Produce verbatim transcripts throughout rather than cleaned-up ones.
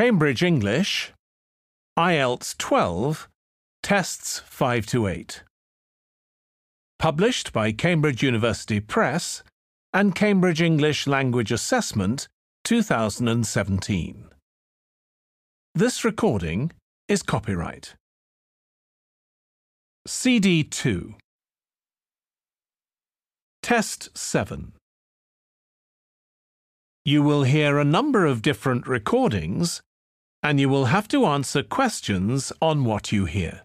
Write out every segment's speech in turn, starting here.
Cambridge English, I E L T S twelve, Tests five to eight. Published by Cambridge University Press and Cambridge English Language Assessment two thousand seventeen. This recording is copyright. C D two. Test seven. You will hear a number of different recordings, and you will have to answer questions on what you hear.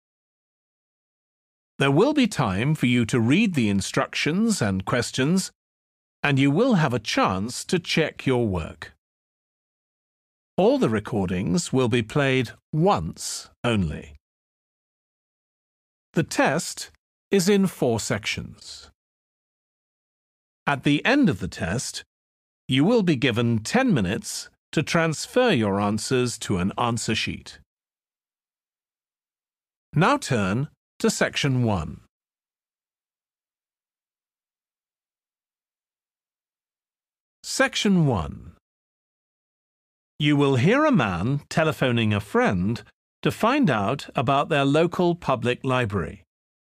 There will be time for you to read the instructions and questions, and you will have a chance to check your work. All the recordings will be played once only. The test is in four sections. At the end of the test, you will be given ten minutes to transfer your answers to an answer sheet. Now turn to Section one. Section one. You will hear a man telephoning a friend to find out about their local public library.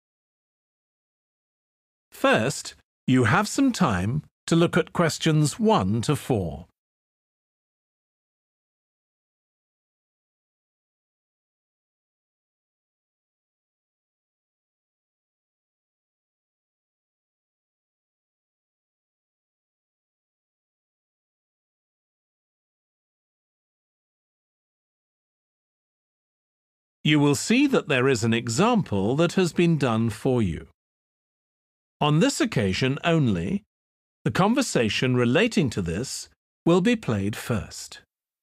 First, you have some time to look at questions one to four. You will see that there is an example that has been done for you. On this occasion only, the conversation relating to this will be played first.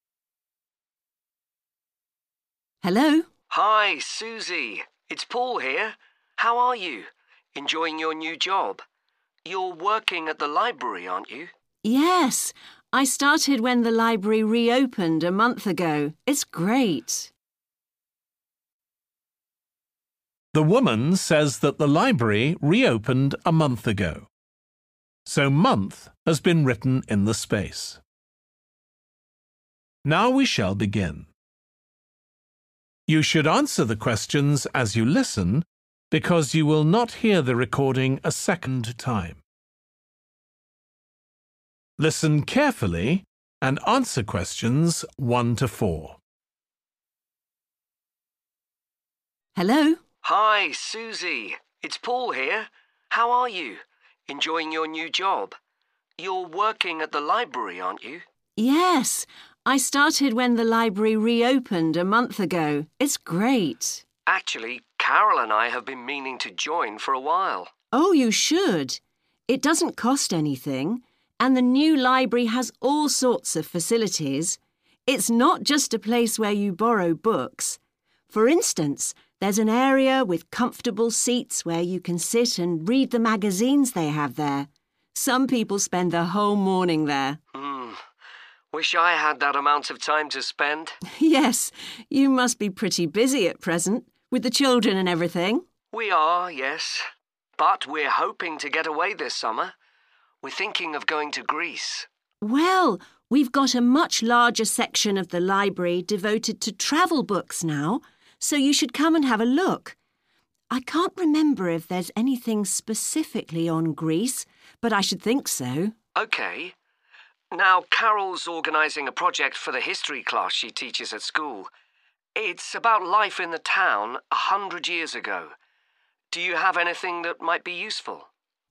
Hello? Hi, Susie. It's Paul here. How are you? Enjoying your new job? You're working at the library, aren't you? Yes, I started when the library reopened a month ago. It's great. The woman says that the library reopened a month ago. So month has been written in the space. Now we shall begin. You should answer the questions as you listen because you will not hear the recording a second time. Listen carefully and answer questions one to four. Hello? Hi, Susie. It's Paul here. How are you? Enjoying your new job? You're working at the library, aren't you? Yes, I started when the library reopened a month ago. It's great. Actually, Carol and I have been meaning to join for a while. Oh, you should. It doesn't cost anything, and the new library has all sorts of facilities. It's not just a place where you borrow books. For instance, there's an area with comfortable seats where you can sit and read the magazines they have there. Some people spend the whole morning there. Hmm. Wish I had that amount of time to spend. Yes, you must be pretty busy at present, with the children and everything. We are, yes. But we're hoping to get away this summer. We're thinking of going to Greece. Well, we've got a much larger section of the library devoted to travel books now, so you should come and have a look. I can't remember if there's anything specifically on Greece, but I should think so. OK. Now, Carol's organising a project for the history class she teaches at school. It's about life in the town a hundred years ago. Do you have anything that might be useful?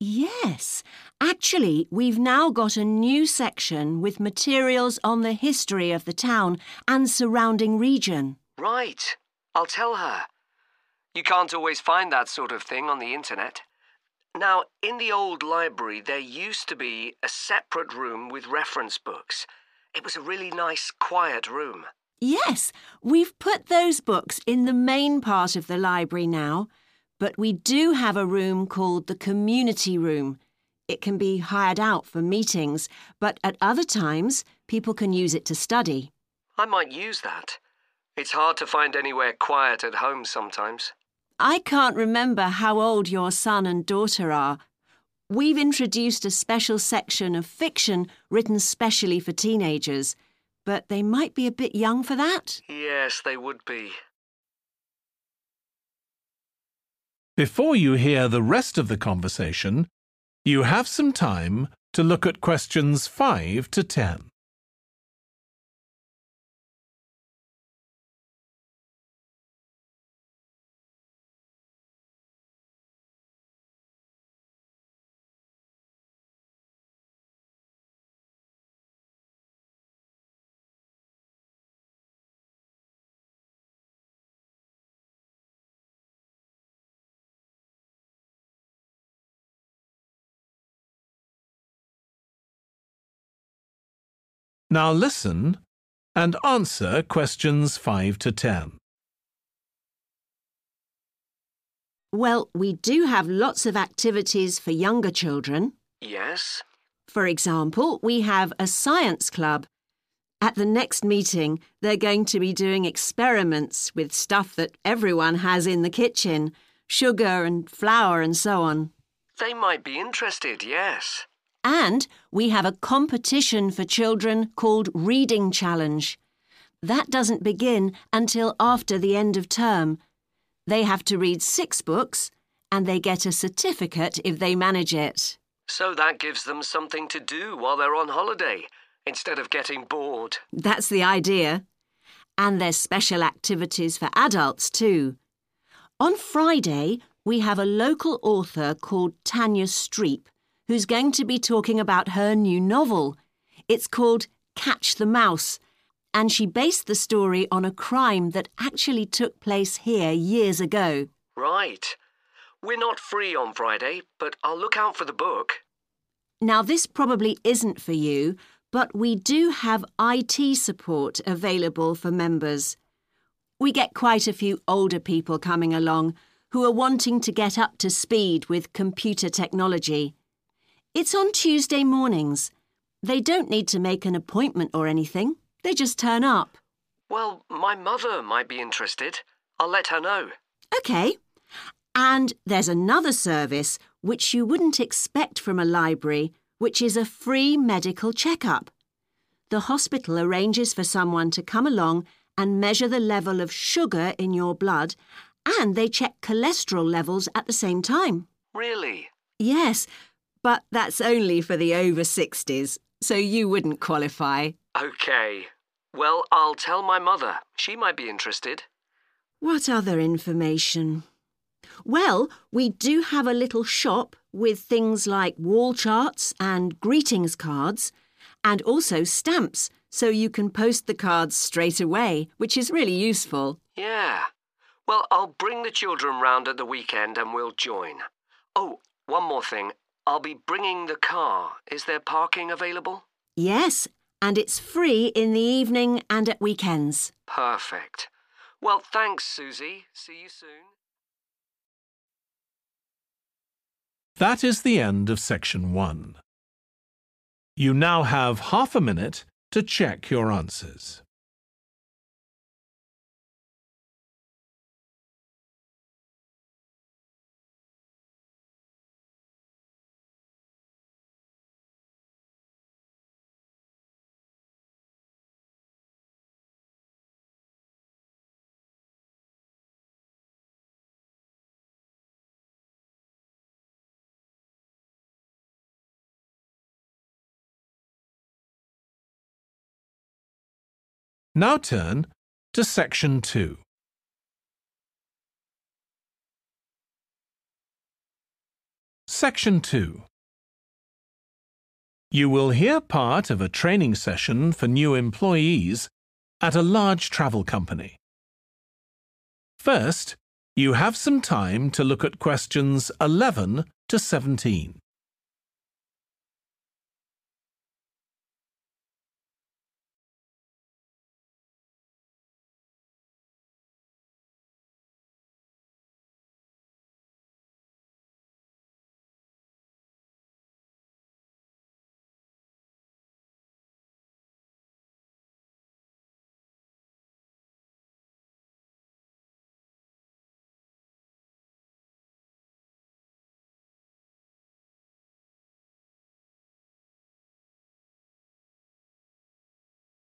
Yes. Actually, we've now got a new section with materials on the history of the town and surrounding region. Right. I'll tell her. You can't always find that sort of thing on the internet. Now, in the old library, there used to be a separate room with reference books. It was a really nice, quiet room. Yes, we've put those books in the main part of the library now, but we do have a room called the community room. It can be hired out for meetings, but at other times, people can use it to study. I might use that. It's hard to find anywhere quiet at home sometimes. I can't remember how old your son and daughter are. We've introduced a special section of fiction written specially for teenagers. but they might be a bit young for that. Yes, they would be. Before you hear the rest of the conversation, you have some time to look at questions five to ten. Now listen and answer questions five to ten. Well, we do have lots of activities for younger children. Yes? For example, we have a science club. At the next meeting, they're going to be doing experiments with stuff that everyone has in the kitchen, sugar and flour and so on. They might be interested, yes. And we have a competition for children called Reading Challenge. That doesn't begin until after the end of term. They have to read six books and they get a certificate if they manage it. So that gives them something to do while they're on holiday, instead of getting bored. That's the idea. And there's special activities for adults too. On Friday, we have a local author called Tanya Streep, who's going to be talking about her new novel. It's called Catch the Mouse, and she based the story on a crime that actually took place here years ago. Right. We're not free on Friday, but I'll look out for the book. Now, this probably isn't for you, but we do have I T support available for members. We get quite a few older people coming along who are wanting to get up to speed with computer technology. It's on Tuesday mornings. They don't need to make an appointment or anything. They just turn up. Well, my mother might be interested. I'll let her know. OK. And there's another service which you wouldn't expect from a library, which is a free medical checkup. The hospital arranges for someone to come along and measure the level of sugar in your blood, and they check cholesterol levels at the same time. Really? Yes. But that's only for the over sixties, so you wouldn't qualify. OK. Well, I'll tell my mother. She might be interested. What other information? Well, we do have a little shop with things like wall charts and greetings cards, and also stamps, so you can post the cards straight away, which is really useful. Yeah. Well, I'll bring the children round at the weekend and we'll join. Oh, one more thing. I'll be bringing the car. Is there parking available? Yes, and it's free in the evening and at weekends. Perfect. Well, thanks, Susie. See you soon. That is the end of section one. You now have half a minute to check your answers. Now turn to section two. Section two. You will hear part of a training session for new employees at a large travel company. First, you have some time to look at questions eleven to seventeen.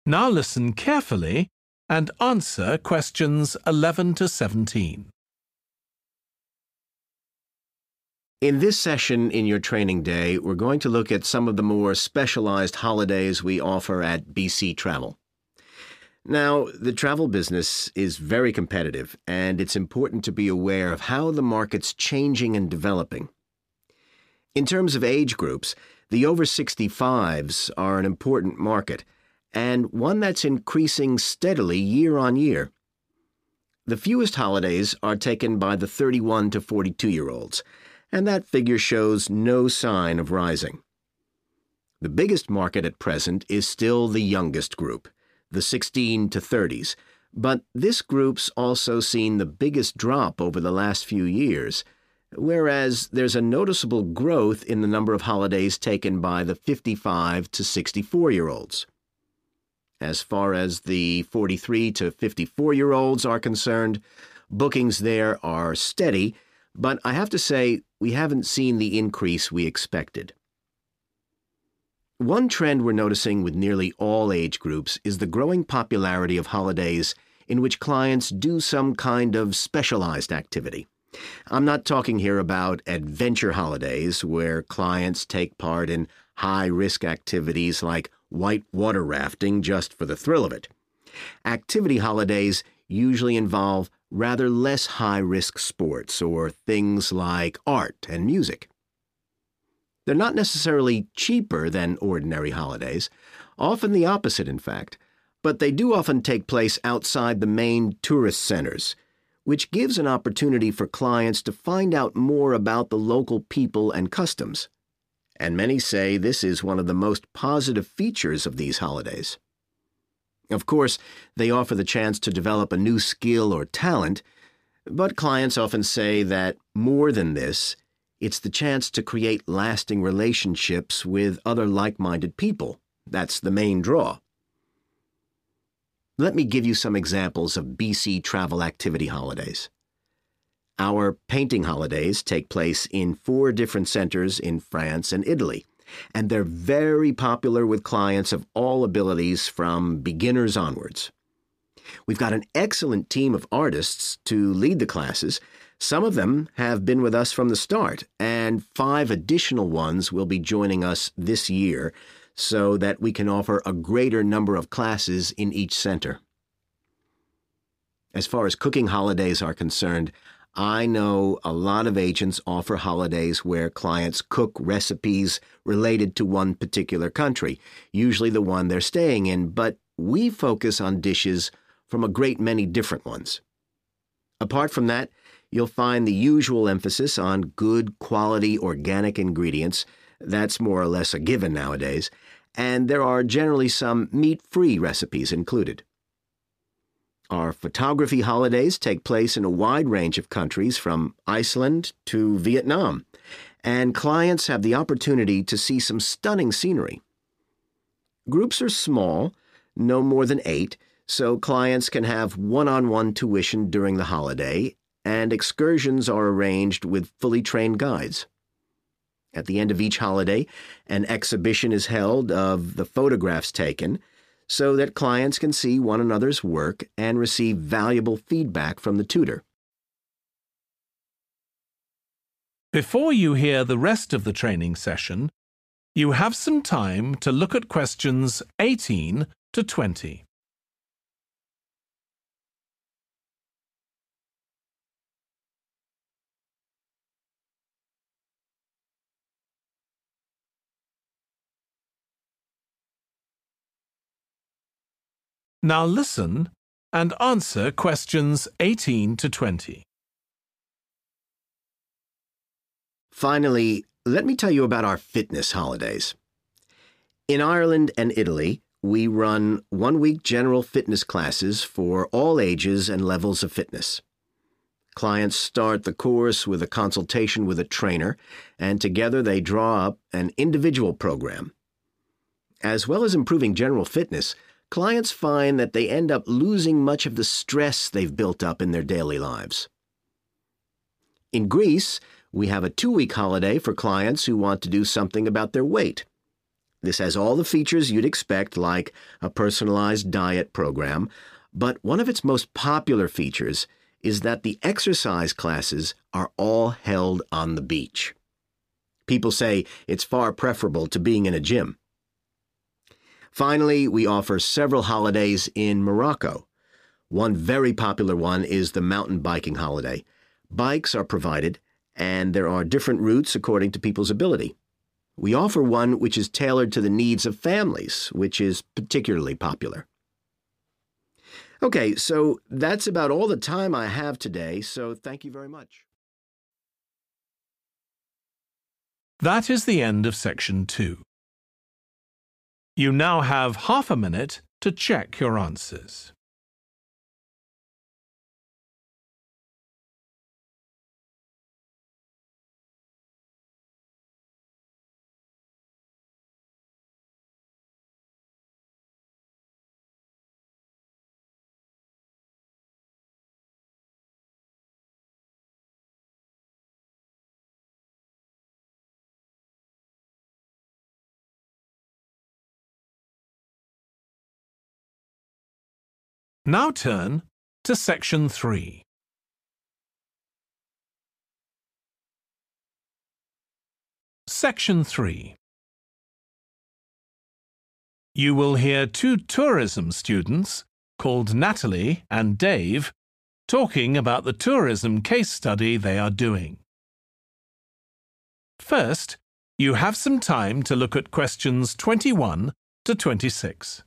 Now listen carefully and answer questions eleven to seventeen. In this session in your training day, we're going to look at some of the more specialized holidays we offer at B C Travel. Now, the travel business is very competitive, and it's important to be aware of how the market's changing and developing. In terms of age groups, the over sixty-fives are an important market, and one that's increasing steadily year on year. The fewest holidays are taken by the thirty-one to forty-two-year-olds, and that figure shows no sign of rising. The biggest market at present is still the youngest group, the sixteen to thirties, but this group's also seen the biggest drop over the last few years, whereas there's a noticeable growth in the number of holidays taken by the fifty-five to sixty-four-year-olds. As far as the forty-three to fifty-four-year-olds are concerned, bookings there are steady, but I have to say we haven't seen the increase we expected. One trend we're noticing with nearly all age groups is the growing popularity of holidays in which clients do some kind of specialized activity. I'm not talking here about adventure holidays where clients take part in high-risk activities like white water rafting just for the thrill of it. Activity holidays usually involve rather less high-risk sports or things like art and music. They're not necessarily cheaper than ordinary holidays, often the opposite, in fact, but they do often take place outside the main tourist centers, which gives an opportunity for clients to find out more about the local people and customs. And many say this is one of the most positive features of these holidays. Of course, they offer the chance to develop a new skill or talent, but clients often say that more than this, it's the chance to create lasting relationships with other like-minded people. That's the main draw. Let me give you some examples of B C travel activity holidays. Our painting holidays take place in four different centers in France and Italy, and they're very popular with clients of all abilities from beginners onwards. We've got an excellent team of artists to lead the classes. Some of them have been with us from the start, and five additional ones will be joining us this year so that we can offer a greater number of classes in each center. As far as cooking holidays are concerned, I know a lot of agents offer holidays where clients cook recipes related to one particular country, usually the one they're staying in, but we focus on dishes from a great many different ones. Apart from that, you'll find the usual emphasis on good quality organic ingredients. That's more or less a given nowadays, and there are generally some meat-free recipes included. Our photography holidays take place in a wide range of countries from Iceland to Vietnam, and clients have the opportunity to see some stunning scenery. Groups are small, no more than eight, so clients can have one-on-one tuition during the holiday, and excursions are arranged with fully trained guides. At the end of each holiday, an exhibition is held of the photographs taken so that clients can see one another's work and receive valuable feedback from the tutor. Before you hear the rest of the training session, you have some time to look at questions eighteen to twenty. Now listen and answer questions eighteen to twenty. Finally, let me tell you about our fitness holidays. In Ireland and Italy, we run one-week general fitness classes for all ages and levels of fitness. Clients start the course with a consultation with a trainer, and together they draw up an individual program. As well as improving general fitness, clients find that they end up losing much of the stress they've built up in their daily lives. In Greece, we have a two-week holiday for clients who want to do something about their weight. This has all the features you'd expect, like a personalized diet program, but one of its most popular features is that the exercise classes are all held on the beach. People say it's far preferable to being in a gym. Finally, we offer several holidays in Morocco. One very popular one is the mountain biking holiday. Bikes are provided, and there are different routes according to people's ability. We offer one which is tailored to the needs of families, which is particularly popular. Okay, so that's about all the time I have today, so thank you very much. That is the end of section two. You now have half a minute to check your answers. Now turn to section three. Section three. You will hear two tourism students called Natalie and Dave talking about the tourism case study they are doing. First, you have some time to look at questions twenty-one to twenty-six.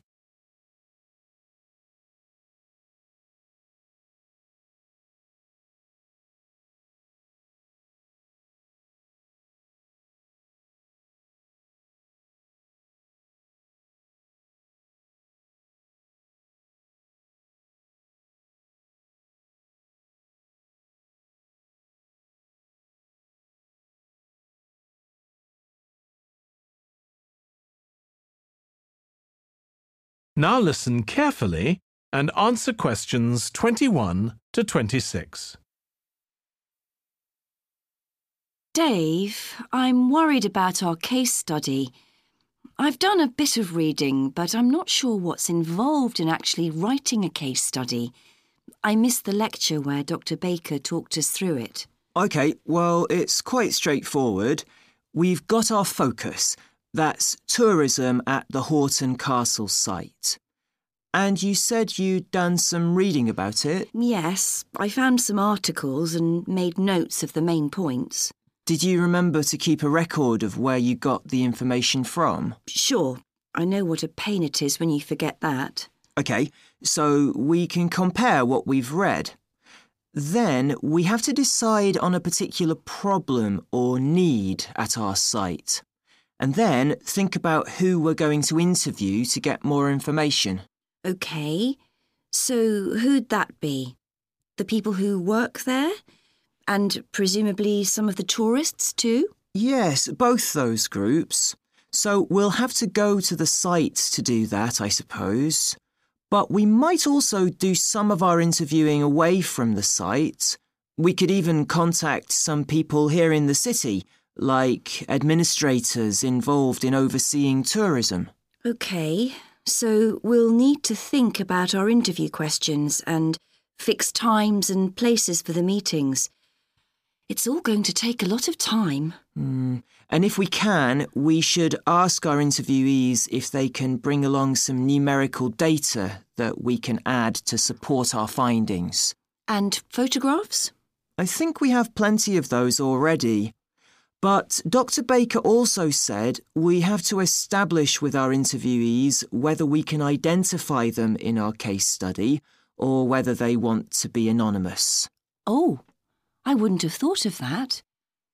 Now listen carefully and answer questions twenty-one to twenty-six. Dave, I'm worried about our case study. I've done a bit of reading, but I'm not sure what's involved in actually writing a case study. I missed the lecture where Doctor Baker talked us through it. OK, well, it's quite straightforward. We've got our focus. That's tourism at the Horton Castle site. And you said you'd done some reading about it? Yes, I found some articles and made notes of the main points. Did you remember to keep a record of where you got the information from? Sure. I know what a pain it is when you forget that. OK, so we can compare what we've read. Then we have to decide on a particular problem or need at our site. And then think about who we're going to interview to get more information. OK, so who'd that be? The people who work there? And presumably some of the tourists too? Yes, both those groups. So we'll have to go to the site to do that, I suppose. But we might also do some of our interviewing away from the site. We could even contact some people here in the city, like administrators involved in overseeing tourism. OK, so we'll need to think about our interview questions and fix times and places for the meetings. It's all going to take a lot of time. Mm. And if we can, we should ask our interviewees if they can bring along some numerical data that we can add to support our findings. And photographs? I think we have plenty of those already. But Doctor Baker also said we have to establish with our interviewees whether we can identify them in our case study or whether they want to be anonymous. Oh, I wouldn't have thought of that.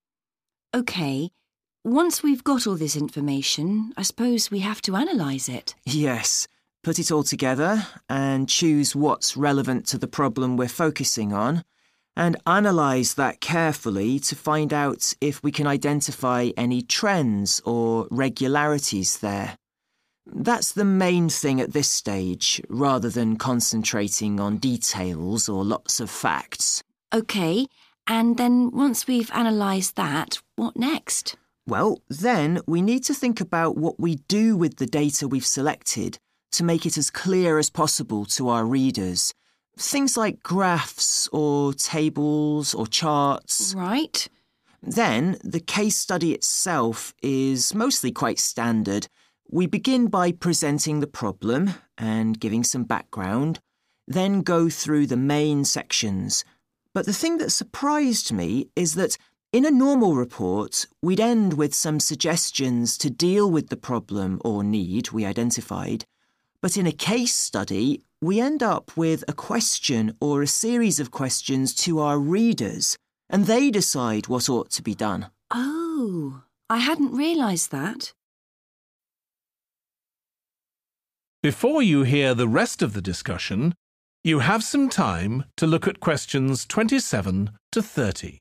OK, once we've got all this information, I suppose we have to analyse it. Yes, put it all together and choose what's relevant to the problem we're focusing on, and analyse that carefully to find out if we can identify any trends or regularities there. That's the main thing at this stage, rather than concentrating on details or lots of facts. OK, and then once we've analysed that, what next? Well, then we need to think about what we do with the data we've selected to make it as clear as possible to our readers. Things like graphs or tables or charts. Right. Then, the case study itself is mostly quite standard. We begin by presenting the problem and giving some background, then go through the main sections. But the thing that surprised me is that in a normal report, we'd end with some suggestions to deal with the problem or need we identified. But in a case study, we end up with a question or a series of questions to our readers, and they decide what ought to be done. Oh, I hadn't realised that. Before you hear the rest of the discussion, you have some time to look at questions twenty-seven to thirty.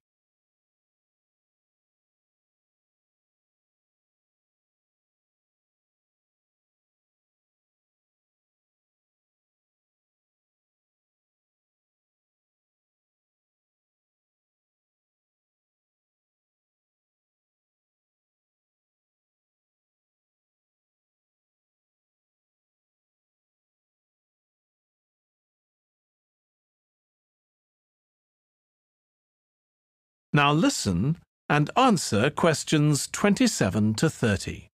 Now listen and answer questions twenty-seven to thirty.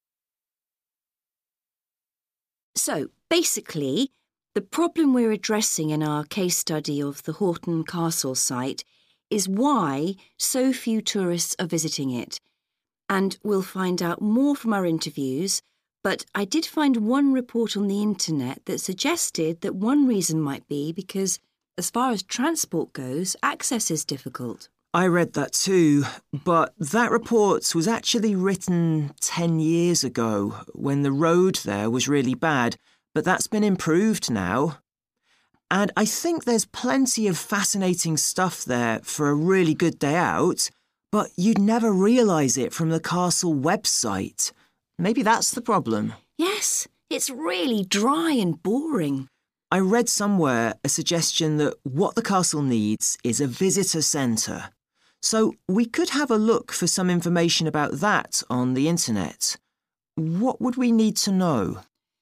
So, basically, the problem we're addressing in our case study of the Horton Castle site is why so few tourists are visiting it. And we'll find out more from our interviews, but I did find one report on the internet that suggested that one reason might be because, as far as transport goes, access is difficult. I read that too, but that report was actually written ten years ago when the road there was really bad, but that's been improved now. And I think there's plenty of fascinating stuff there for a really good day out, but you'd never realise it from the castle website. Maybe that's the problem. Yes, it's really dry and boring. I read somewhere a suggestion that what the castle needs is a visitor centre. So we could have a look for some information about that on the internet. What would we need to know?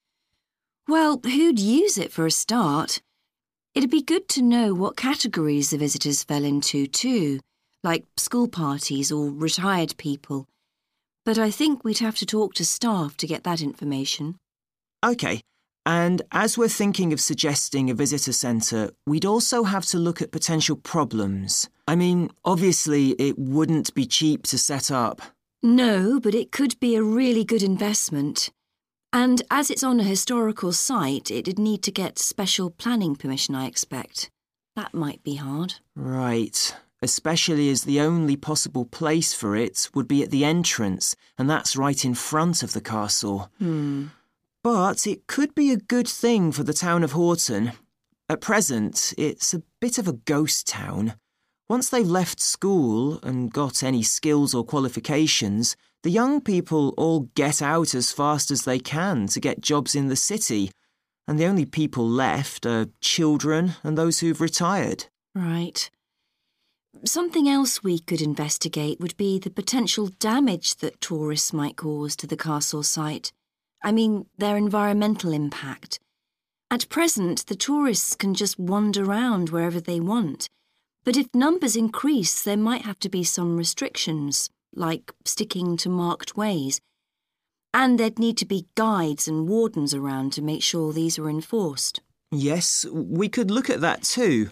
Well, who'd use it for a start? It'd be good to know what categories the visitors fell into too, like school parties or retired people. But I think we'd have to talk to staff to get that information. OK, and as we're thinking of suggesting a visitor centre, we'd also have to look at potential problems. I mean, obviously it wouldn't be cheap to set up. No, but it could be a really good investment. And as it's on a historical site, it'd need to get special planning permission, I expect. That might be hard. Right, especially as the only possible place for it would be at the entrance, and that's right in front of the castle. Hmm. But it could be a good thing for the town of Horton. At present, it's a bit of a ghost town. Once they've left school and got any skills or qualifications, the young people all get out as fast as they can to get jobs in the city, and the only people left are children and those who've retired. Right. Something else we could investigate would be the potential damage that tourists might cause to the castle site. I mean, their environmental impact. At present, the tourists can just wander around wherever they want. But if numbers increase, there might have to be some restrictions, like sticking to marked ways. And there'd need to be guides and wardens around to make sure these were enforced. Yes, we could look at that too.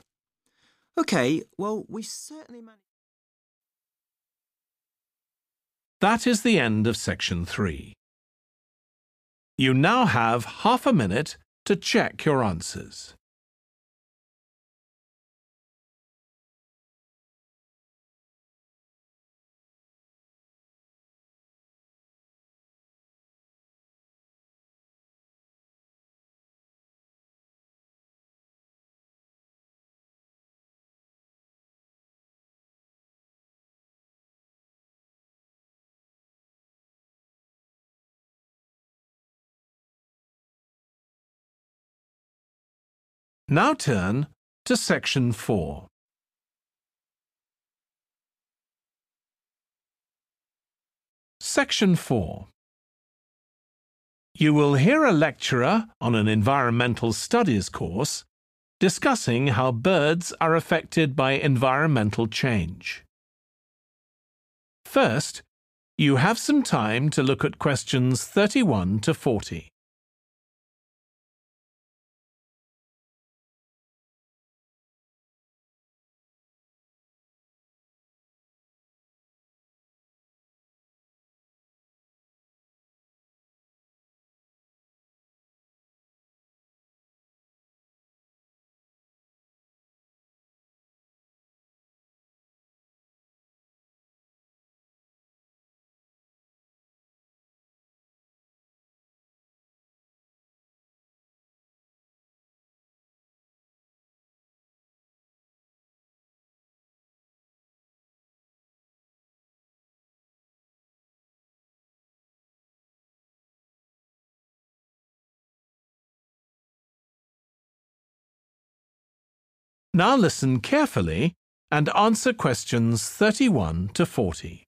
OK, well, we certainly managed... That is the end of section three. You now have half a minute to check your answers. Now turn to section four. Section four. You will hear a lecturer on an environmental studies course discussing how birds are affected by environmental change. First, you have some time to look at questions thirty-one to forty. Now listen carefully and answer questions thirty-one to forty.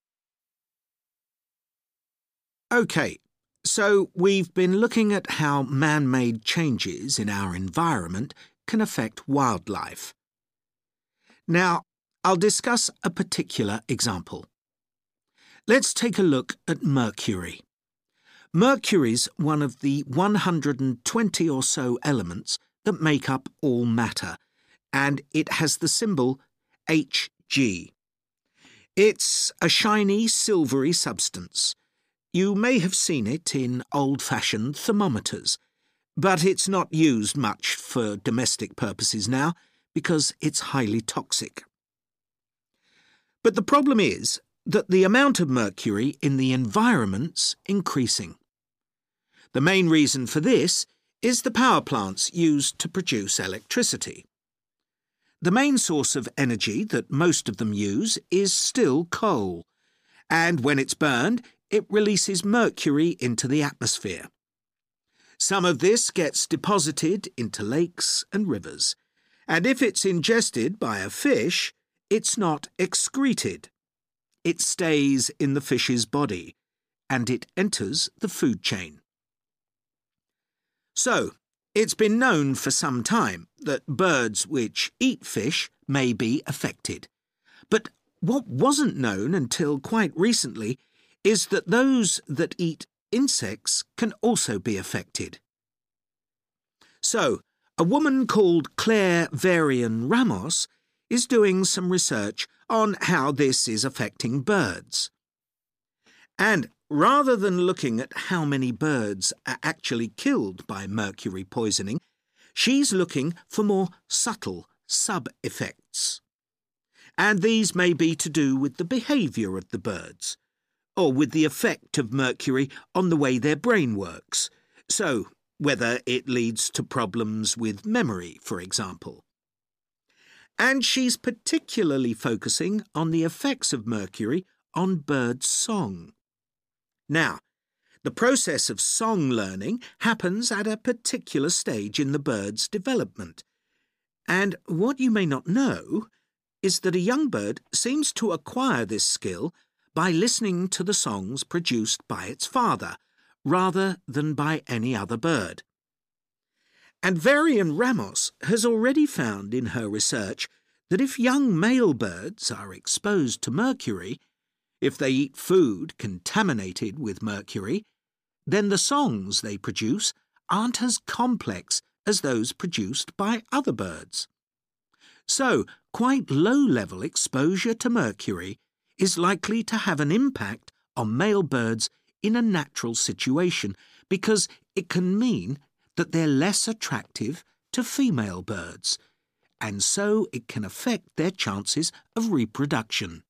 OK, so we've been looking at how man-made changes in our environment can affect wildlife. Now, I'll discuss a particular example. Let's take a look at mercury. Mercury's one of the one hundred twenty or so elements that make up all matter, and it has the symbol H G. It's a shiny, silvery substance. You may have seen it in old-fashioned thermometers, but it's not used much for domestic purposes now because it's highly toxic. But the problem is that the amount of mercury in the environment's increasing. The main reason for this is the power plants used to produce electricity. The main source of energy that most of them use is still coal, and when it's burned, it releases mercury into the atmosphere. Some of this gets deposited into lakes and rivers, and if it's ingested by a fish, it's not excreted. It stays in the fish's body, and it enters the food chain. So, it's been known for some time that birds which eat fish may be affected. But what wasn't known until quite recently is that those that eat insects can also be affected. So, a woman called Claire Varian Ramos is doing some research on how this is affecting birds. And rather than looking at how many birds are actually killed by mercury poisoning, she's looking for more subtle sub-effects. And these may be to do with the behaviour of the birds, or with the effect of mercury on the way their brain works, so whether it leads to problems with memory, for example. And she's particularly focusing on the effects of mercury on bird song. Now, the process of song learning happens at a particular stage in the bird's development. And what you may not know is that a young bird seems to acquire this skill by listening to the songs produced by its father, rather than by any other bird. And Varian Ramos has already found in her research that if young male birds are exposed to mercury, if they eat food contaminated with mercury, then the songs they produce aren't as complex as those produced by other birds. So, quite low-level exposure to mercury is likely to have an impact on male birds in a natural situation because it can mean that they're less attractive to female birds, and so it can affect their chances of reproduction.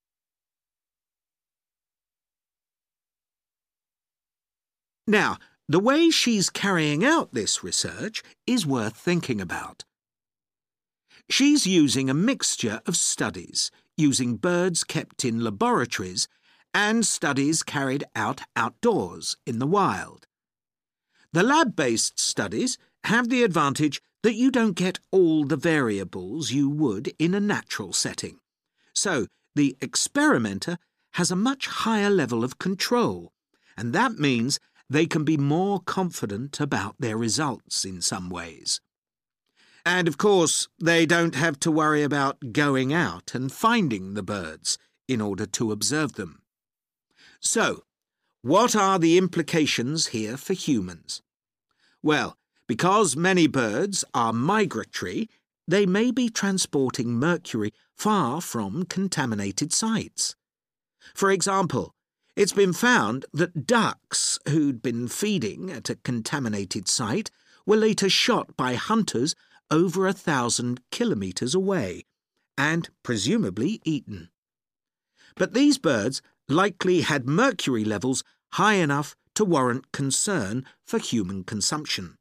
Now, the way she's carrying out this research is worth thinking about. She's using a mixture of studies, using birds kept in laboratories and studies carried out outdoors in the wild. The lab-based studies have the advantage that you don't get all the variables you would in a natural setting. So, the experimenter has a much higher level of control, and that means they can be more confident about their results in some ways. And of course, they don't have to worry about going out and finding the birds in order to observe them. So, what are the implications here for humans? Well, because many birds are migratory, they may be transporting mercury far from contaminated sites. For example, it's been found that ducks who'd been feeding at a contaminated site were later shot by hunters over a thousand kilometres away, and presumably eaten. But these birds likely had mercury levels high enough to warrant concern for human consumption.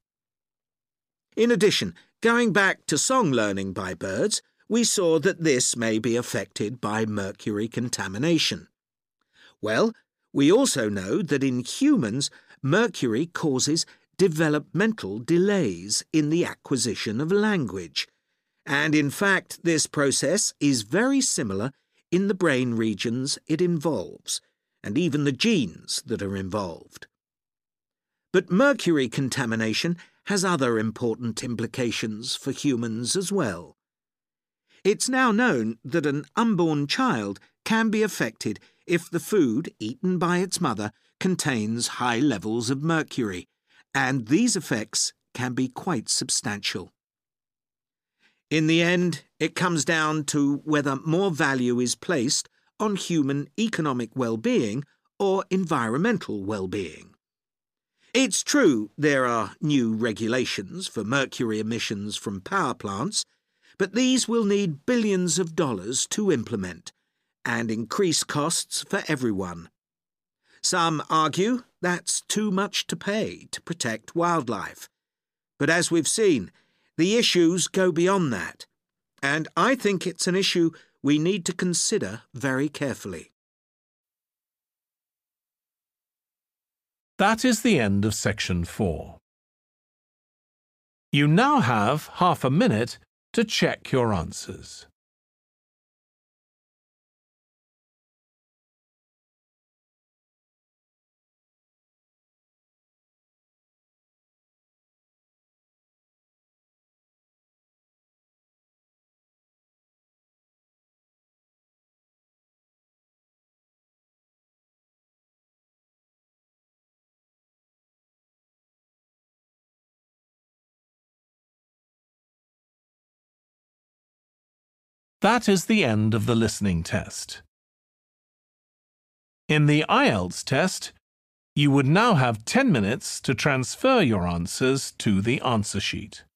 In addition, going back to song learning by birds, we saw that this may be affected by mercury contamination. Well, we also know that in humans, mercury causes developmental delays in the acquisition of language, and in fact this process is very similar in the brain regions it involves, and even the genes that are involved. But mercury contamination has other important implications for humans as well. It's now known that an unborn child can be affected if the food eaten by its mother contains high levels of mercury, and these effects can be quite substantial. In the end, it comes down to whether more value is placed on human economic well-being or environmental well-being. It's true there are new regulations for mercury emissions from power plants, but these will need billions of dollars to implement and increase costs for everyone. Some argue that's too much to pay to protect wildlife. But as we've seen, the issues go beyond that, and I think it's an issue we need to consider very carefully. That is the end of section four. You now have half a minute to check your answers. That is the end of the listening test. In the I E L T S test, you would now have ten minutes to transfer your answers to the answer sheet.